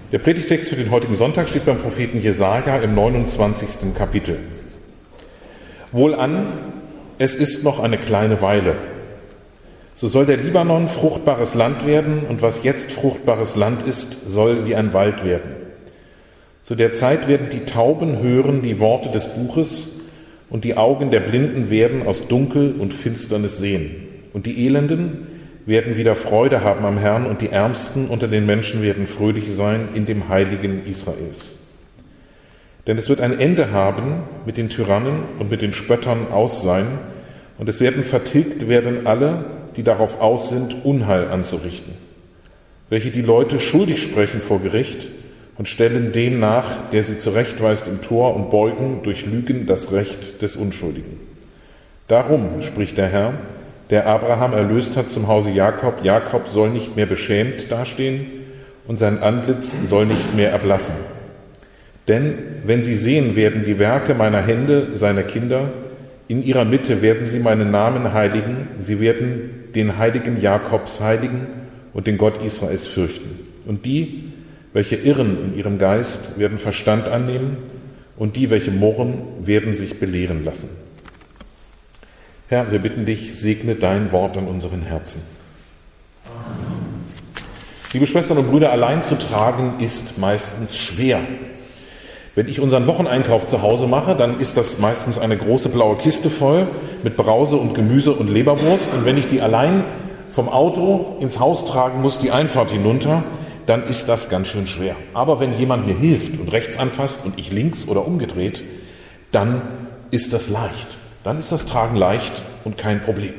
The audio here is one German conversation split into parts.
Der Predigtext für den heutigen Sonntag steht beim Propheten Jesaja im 29. Kapitel. Wohlan, es ist noch eine kleine Weile. So soll der Libanon fruchtbares Land werden, und was jetzt fruchtbares Land ist, soll wie ein Wald werden. Zu der Zeit werden die Tauben hören die Worte des Buches, und die Augen der Blinden werden aus Dunkel und Finsternis sehen. Und die Elenden werden wieder Freude haben am Herrn, und die Ärmsten unter den Menschen werden fröhlich sein in dem Heiligen Israels. Denn es wird ein Ende haben mit den Tyrannen und mit den Spöttern aus sein, und es werden vertilgt werden alle, die darauf aus sind, Unheil anzurichten, welche die Leute schuldig sprechen vor Gericht und stellen dem nach, der sie zurechtweist im Tor, und beugen durch Lügen das Recht des Unschuldigen. Darum, spricht der Herr, der Abraham erlöst hat zum Hause Jakob, Jakob soll nicht mehr beschämt dastehen, und sein Antlitz soll nicht mehr erblassen. Denn wenn sie sehen werden die Werke meiner Hände, seiner Kinder, in ihrer Mitte werden sie meinen Namen heiligen, sie werden den Heiligen Jakobs heiligen und den Gott Israels fürchten. Und die, welche irren in ihrem Geist, werden Verstand annehmen, und die, welche murren, werden sich belehren lassen. Herr, wir bitten dich, segne dein Wort an unseren Herzen. Liebe Schwestern und Brüder, allein zu tragen ist meistens schwer. Wenn ich unseren Wocheneinkauf zu Hause mache, dann ist das meistens eine große blaue Kiste voll mit Brause und Gemüse und Leberwurst. Und wenn ich die allein vom Auto ins Haus tragen muss, die Einfahrt hinunter, dann ist das ganz schön schwer. Aber wenn jemand mir hilft und rechts anfasst und ich links oder umgedreht, dann ist das leicht. Dann ist das Tragen leicht und kein Problem.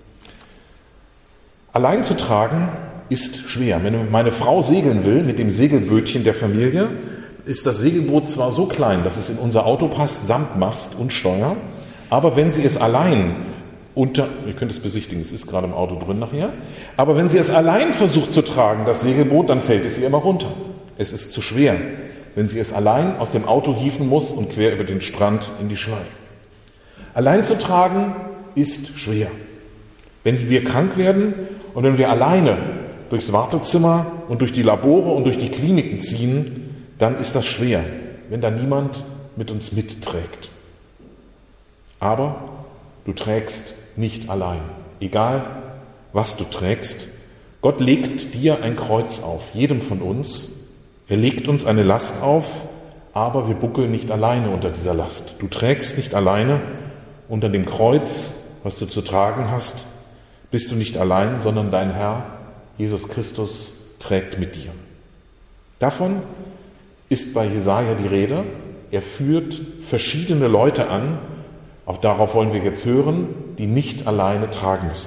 Allein zu tragen ist schwer. Wenn meine Frau segeln will mit dem Segelbötchen der Familie, ist das Segelboot zwar so klein, dass es in unser Auto passt, samt Mast und Steuer, aber wenn sie es allein ihr könnt es besichtigen, es ist gerade im Auto drin nachher, aber wenn sie es allein versucht zu tragen, das Segelboot, dann fällt es ihr immer runter. Es ist zu schwer, wenn sie es allein aus dem Auto hieven muss und quer über den Strand in die Schlei. Allein zu tragen ist schwer. Wenn wir krank werden und wenn wir alleine durchs Wartezimmer und durch die Labore und durch die Kliniken ziehen, dann ist das schwer, wenn da niemand mit uns mitträgt. Aber du trägst nicht allein. Egal, was du trägst, Gott legt dir ein Kreuz auf, jedem von uns. Er legt uns eine Last auf, aber wir buckeln nicht alleine unter dieser Last. Du trägst nicht alleine. Unter dem Kreuz, was du zu tragen hast, bist du nicht allein, sondern dein Herr, Jesus Christus, trägt mit dir. Davon ist bei Jesaja die Rede. Er führt verschiedene Leute an, auch darauf wollen wir jetzt hören, die nicht alleine tragen müssen.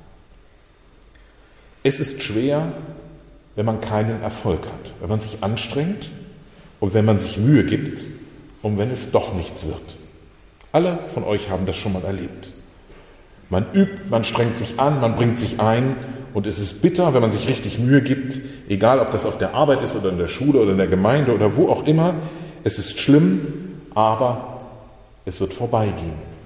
Es ist schwer, wenn man keinen Erfolg hat, wenn man sich anstrengt und wenn man sich Mühe gibt und wenn es doch nichts wird. Alle von euch haben das schon mal erlebt. Man übt, man strengt sich an, man bringt sich ein, und es ist bitter, wenn man sich richtig Mühe gibt, egal ob das auf der Arbeit ist oder in der Schule oder in der Gemeinde oder wo auch immer. Es ist schlimm, aber es wird vorbeigehen.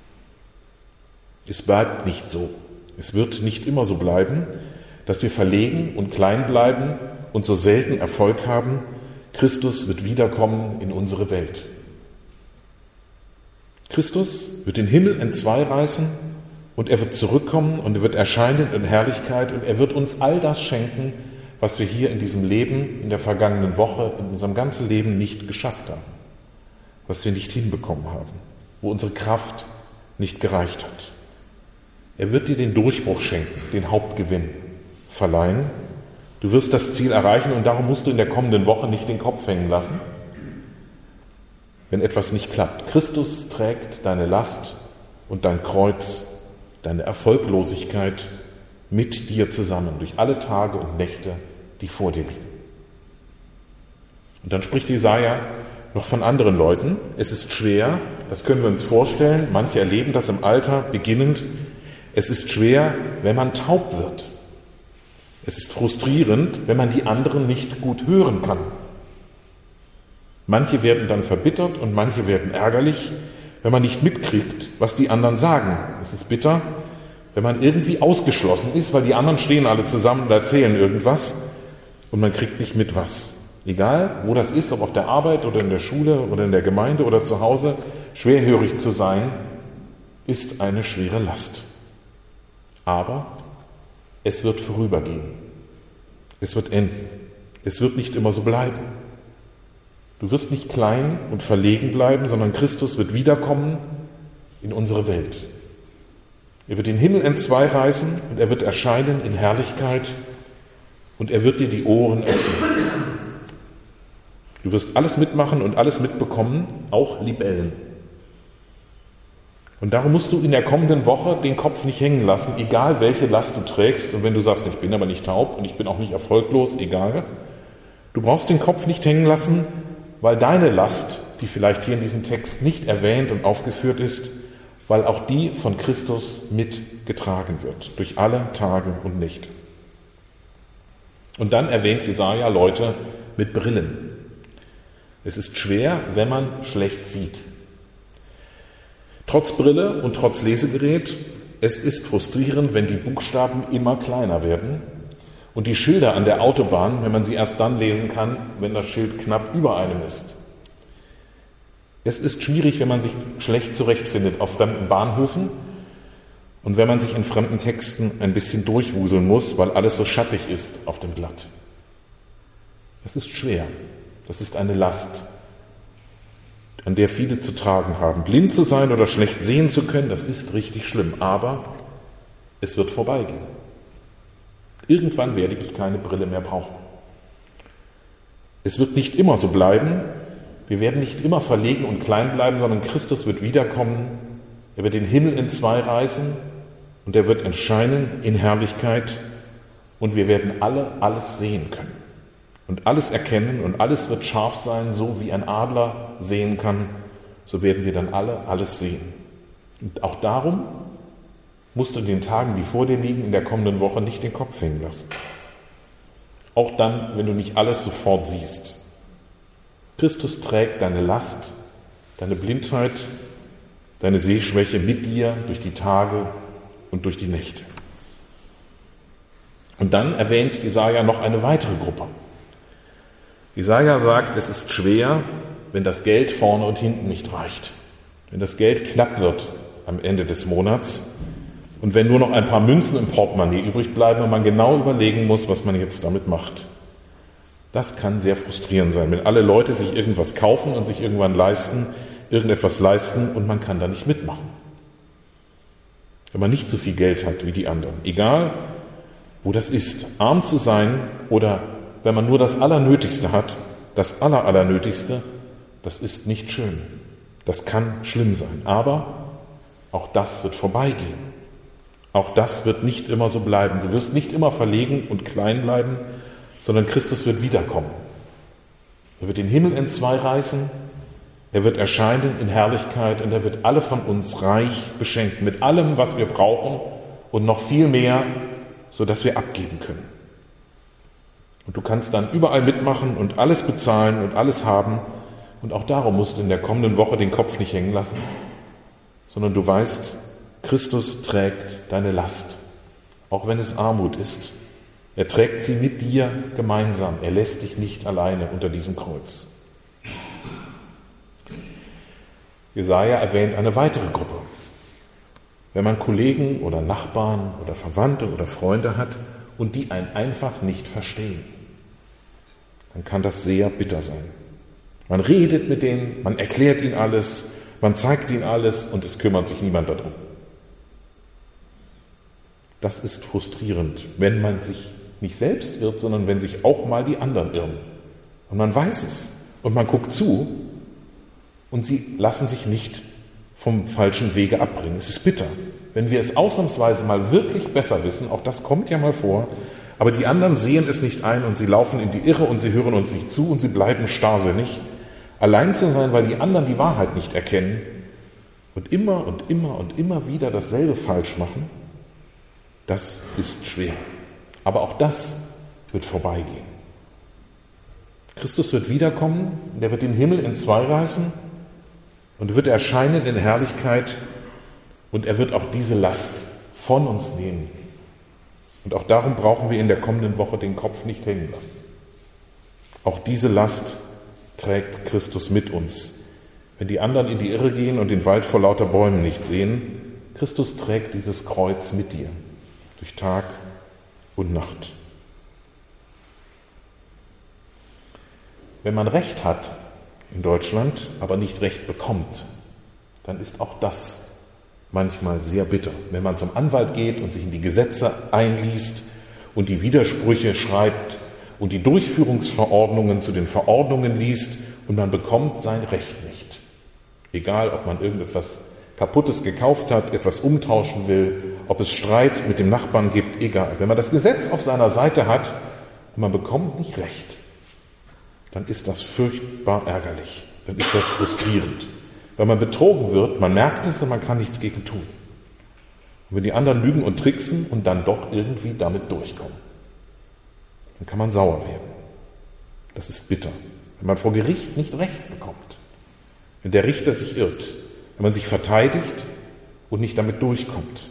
Es bleibt nicht so. Es wird nicht immer so bleiben, dass wir verlegen und klein bleiben und so selten Erfolg haben. Christus wird wiederkommen in unsere Welt. Christus wird den Himmel entzwei reißen, und er wird zurückkommen und er wird erscheinen in Herrlichkeit, und er wird uns all das schenken, was wir hier in diesem Leben, in der vergangenen Woche, in unserem ganzen Leben nicht geschafft haben, was wir nicht hinbekommen haben, wo unsere Kraft nicht gereicht hat. Er wird dir den Durchbruch schenken, den Hauptgewinn verleihen. Du wirst das Ziel erreichen, und darum musst du in der kommenden Woche nicht den Kopf hängen lassen, wenn etwas nicht klappt. Christus trägt deine Last und dein Kreuz, deine Erfolglosigkeit mit dir zusammen, durch alle Tage und Nächte, die vor dir liegen. Und dann spricht Jesaja noch von anderen Leuten. Es ist schwer, das können wir uns vorstellen, manche erleben das im Alter beginnend. Es ist schwer, wenn man taub wird. Es ist frustrierend, wenn man die anderen nicht gut hören kann. Manche werden dann verbittert und manche werden ärgerlich, wenn man nicht mitkriegt, was die anderen sagen. Es ist bitter, wenn man irgendwie ausgeschlossen ist, weil die anderen stehen alle zusammen und erzählen irgendwas und man kriegt nicht mit was. Egal, wo das ist, ob auf der Arbeit oder in der Schule oder in der Gemeinde oder zu Hause, schwerhörig zu sein, ist eine schwere Last. Aber es wird vorübergehen. Es wird enden. Es wird nicht immer so bleiben. Du wirst nicht klein und verlegen bleiben, sondern Christus wird wiederkommen in unsere Welt. Er wird den Himmel entzweireißen und er wird erscheinen in Herrlichkeit und er wird dir die Ohren öffnen. Du wirst alles mitmachen und alles mitbekommen, auch Libellen. Und darum musst du in der kommenden Woche den Kopf nicht hängen lassen, egal welche Last du trägst. Und wenn du sagst, ich bin aber nicht taub und ich bin auch nicht erfolglos, egal. Du brauchst den Kopf nicht hängen lassen, weil deine Last, die vielleicht hier in diesem Text nicht erwähnt und aufgeführt ist, weil auch die von Christus mitgetragen wird, durch alle Tage und Nächte. Und dann erwähnt Jesaja Leute mit Brillen. Es ist schwer, wenn man schlecht sieht. Trotz Brille und trotz Lesegerät, es ist frustrierend, wenn die Buchstaben immer kleiner werden und die Schilder an der Autobahn, wenn man sie erst dann lesen kann, wenn das Schild knapp über einem ist. Es ist schwierig, wenn man sich schlecht zurechtfindet auf fremden Bahnhöfen und wenn man sich in fremden Texten ein bisschen durchwuseln muss, weil alles so schattig ist auf dem Blatt. Das ist schwer. Das ist eine Last, an der viele zu tragen haben. Blind zu sein oder schlecht sehen zu können, das ist richtig schlimm. Aber es wird vorbeigehen. Irgendwann werde ich keine Brille mehr brauchen. Es wird nicht immer so bleiben. Wir werden nicht immer verlegen und klein bleiben, sondern Christus wird wiederkommen. Er wird den Himmel entzwei reißen und er wird erscheinen in Herrlichkeit und wir werden alle alles sehen können. Und alles erkennen und alles wird scharf sein, so wie ein Adler sehen kann, so werden wir dann alle alles sehen. Und auch darum musst du in den Tagen, die vor dir liegen, in der kommenden Woche nicht den Kopf hängen lassen. Auch dann, wenn du nicht alles sofort siehst. Christus trägt deine Last, deine Blindheit, deine Sehschwäche mit dir durch die Tage und durch die Nächte. Und dann erwähnt Jesaja noch eine weitere Gruppe. Jesaja sagt, es ist schwer, wenn das Geld vorne und hinten nicht reicht. Wenn das Geld knapp wird am Ende des Monats und wenn nur noch ein paar Münzen im Portemonnaie übrig bleiben und man genau überlegen muss, was man jetzt damit macht. Das kann sehr frustrierend sein, wenn alle Leute sich irgendwas kaufen und sich irgendwann irgendetwas leisten und man kann da nicht mitmachen. Wenn man nicht so viel Geld hat wie die anderen, egal wo das ist, arm zu sein oder wenn man nur das Allernötigste hat, das Allernötigste, das ist nicht schön. Das kann schlimm sein. Aber auch das wird vorbeigehen. Auch das wird nicht immer so bleiben. Du wirst nicht immer verlegen und klein bleiben, sondern Christus wird wiederkommen. Er wird den Himmel entzwei reißen, er wird erscheinen in Herrlichkeit und er wird alle von uns reich beschenken mit allem, was wir brauchen und noch viel mehr, sodass wir abgeben können. Und du kannst dann überall mitmachen und alles bezahlen und alles haben. Und auch darum musst du in der kommenden Woche den Kopf nicht hängen lassen, sondern du weißt, Christus trägt deine Last, auch wenn es Armut ist. Er trägt sie mit dir gemeinsam. Er lässt dich nicht alleine unter diesem Kreuz. Jesaja erwähnt eine weitere Gruppe. Wenn man Kollegen oder Nachbarn oder Verwandte oder Freunde hat und die einen einfach nicht verstehen, dann kann das sehr bitter sein. Man redet mit denen, man erklärt ihnen alles, man zeigt ihnen alles und es kümmert sich niemand darum. Das ist frustrierend, wenn man sich nicht selbst irrt, sondern wenn sich auch mal die anderen irren. Und man weiß es und man guckt zu und sie lassen sich nicht vom falschen Wege abbringen. Es ist bitter. Wenn wir es ausnahmsweise mal wirklich besser wissen, auch das kommt ja mal vor, aber die anderen sehen es nicht ein und sie laufen in die Irre und sie hören uns nicht zu und sie bleiben starrsinnig. Allein zu sein, weil die anderen die Wahrheit nicht erkennen und immer und immer und immer wieder dasselbe falsch machen, das ist schwer. Aber auch das wird vorbeigehen. Christus wird wiederkommen, der wird den Himmel entzwei reißen und wird erscheinen in Herrlichkeit und er wird auch diese Last von uns nehmen. Und auch darum brauchen wir in der kommenden Woche den Kopf nicht hängen lassen. Auch diese Last trägt Christus mit uns. Wenn die anderen in die Irre gehen und den Wald vor lauter Bäumen nicht sehen, Christus trägt dieses Kreuz mit dir durch Tag und Nacht. Wenn man Recht hat in Deutschland, aber nicht Recht bekommt, dann ist auch das manchmal sehr bitter. Wenn man zum Anwalt geht und sich in die Gesetze einliest und die Widersprüche schreibt und die Durchführungsverordnungen zu den Verordnungen liest und man bekommt sein Recht nicht. Egal, ob man irgendetwas Kaputtes gekauft hat, etwas umtauschen will, ob es Streit mit dem Nachbarn gibt, egal. Wenn man das Gesetz auf seiner Seite hat und man bekommt nicht Recht, dann ist das furchtbar ärgerlich, dann ist das frustrierend. Weil man betrogen wird, man merkt es und man kann nichts gegen tun. Und wenn die anderen lügen und tricksen und dann doch irgendwie damit durchkommen, dann kann man sauer werden. Das ist bitter. Wenn man vor Gericht nicht Recht bekommt, wenn der Richter sich irrt, wenn man sich verteidigt und nicht damit durchkommt,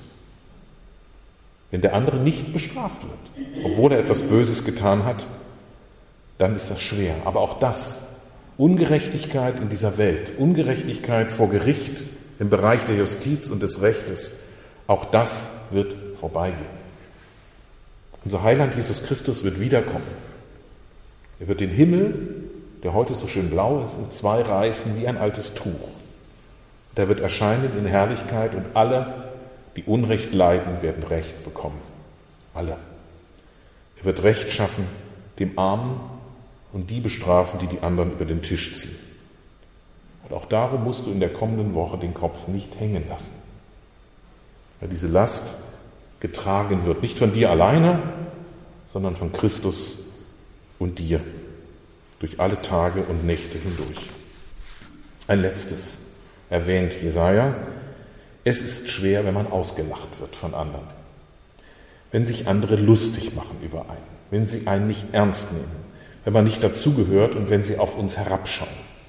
wenn der andere nicht bestraft wird, obwohl er etwas Böses getan hat, dann ist das schwer. Aber auch das, Ungerechtigkeit in dieser Welt, Ungerechtigkeit vor Gericht im Bereich der Justiz und des Rechtes, auch das wird vorbeigehen. Unser Heiland Jesus Christus wird wiederkommen. Er wird den Himmel, der heute so schön blau ist, in zwei reißen wie ein altes Tuch. Und er wird erscheinen in Herrlichkeit und alle, die Unrecht leiden, werden Recht bekommen. Alle. Er wird Recht schaffen, dem Armen und die bestrafen, die die anderen über den Tisch ziehen. Und auch darum musst du in der kommenden Woche den Kopf nicht hängen lassen. Weil diese Last getragen wird, nicht von dir alleine, sondern von Christus und dir, durch alle Tage und Nächte hindurch. Ein letztes erwähnt Jesaja: Es ist schwer, wenn man ausgelacht wird von anderen, wenn sich andere lustig machen über einen, wenn sie einen nicht ernst nehmen, wenn man nicht dazugehört und wenn sie auf uns herabschauen.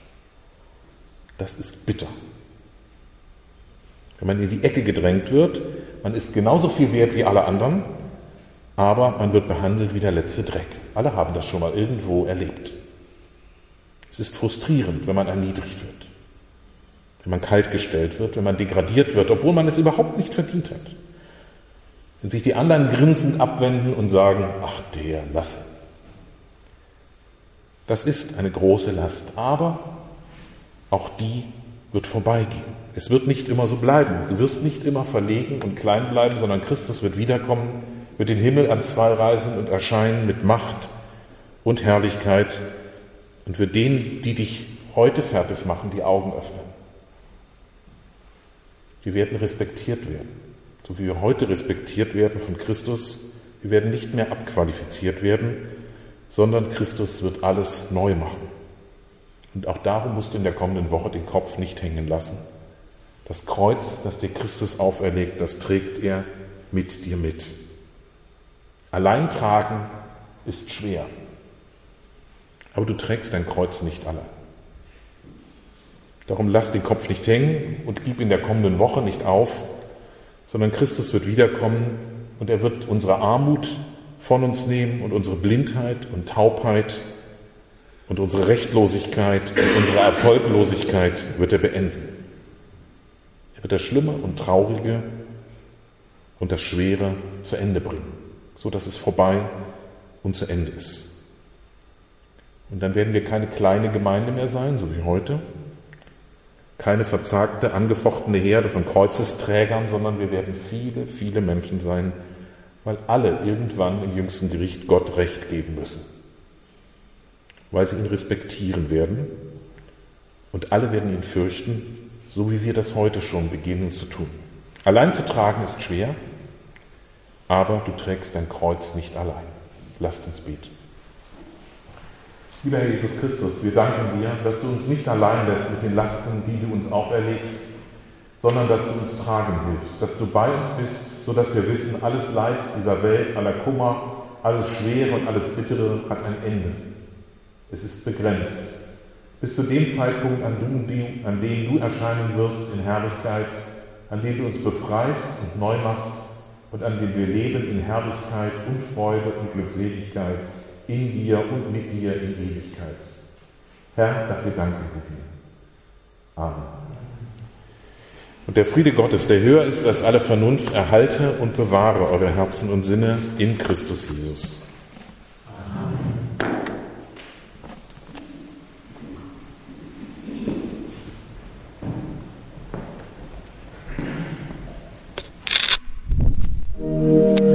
Das ist bitter. Wenn man in die Ecke gedrängt wird, man ist genauso viel wert wie alle anderen, aber man wird behandelt wie der letzte Dreck. Alle haben das schon mal irgendwo erlebt. Es ist frustrierend, wenn man erniedrigt wird, wenn man kaltgestellt wird, wenn man degradiert wird, obwohl man es überhaupt nicht verdient hat. Wenn sich die anderen grinsend abwenden und sagen: Ach, der, lass ihn. Das ist eine große Last, aber auch die wird vorbeigehen. Es wird nicht immer so bleiben. Du wirst nicht immer verlegen und klein bleiben, sondern Christus wird wiederkommen, wird den Himmel an zwei reißen und erscheinen mit Macht und Herrlichkeit und wird denen, die dich heute fertig machen, die Augen öffnen. Wir werden respektiert werden, so wie wir heute respektiert werden von Christus. Wir werden nicht mehr abqualifiziert werden, sondern Christus wird alles neu machen. Und auch darum musst du in der kommenden Woche den Kopf nicht hängen lassen. Das Kreuz, das dir Christus auferlegt, das trägt er mit dir mit. Allein tragen ist schwer, aber du trägst dein Kreuz nicht allein. Darum lass den Kopf nicht hängen und gib in der kommenden Woche nicht auf, sondern Christus wird wiederkommen und er wird unsere Armut von uns nehmen und unsere Blindheit und Taubheit und unsere Rechtlosigkeit und unsere Erfolglosigkeit wird er beenden. Er wird das Schlimme und Traurige und das Schwere zu Ende bringen, so dass es vorbei und zu Ende ist. Und dann werden wir keine kleine Gemeinde mehr sein, so wie heute, keine verzagte, angefochtene Herde von Kreuzesträgern, sondern wir werden viele, viele Menschen sein, weil alle irgendwann im jüngsten Gericht Gott Recht geben müssen, weil sie ihn respektieren werden und alle werden ihn fürchten, so wie wir das heute schon beginnen zu tun. Allein zu tragen ist schwer, aber du trägst dein Kreuz nicht allein. Lasst uns beten. Lieber Herr Jesus Christus, wir danken dir, dass du uns nicht allein lässt mit den Lasten, die du uns auferlegst, sondern dass du uns tragen hilfst, dass du bei uns bist, sodass wir wissen, alles Leid dieser Welt, aller Kummer, alles Schwere und alles Bittere hat ein Ende. Es ist begrenzt. Bis zu dem Zeitpunkt, an dem du erscheinen wirst in Herrlichkeit, an dem du uns befreist und neu machst und an dem wir leben in Herrlichkeit und Freude und Glückseligkeit in dir und mit dir in Ewigkeit. Herr, dafür danken wir dir. Amen. Und der Friede Gottes, der höher ist als alle Vernunft, erhalte und bewahre eure Herzen und Sinne in Christus Jesus.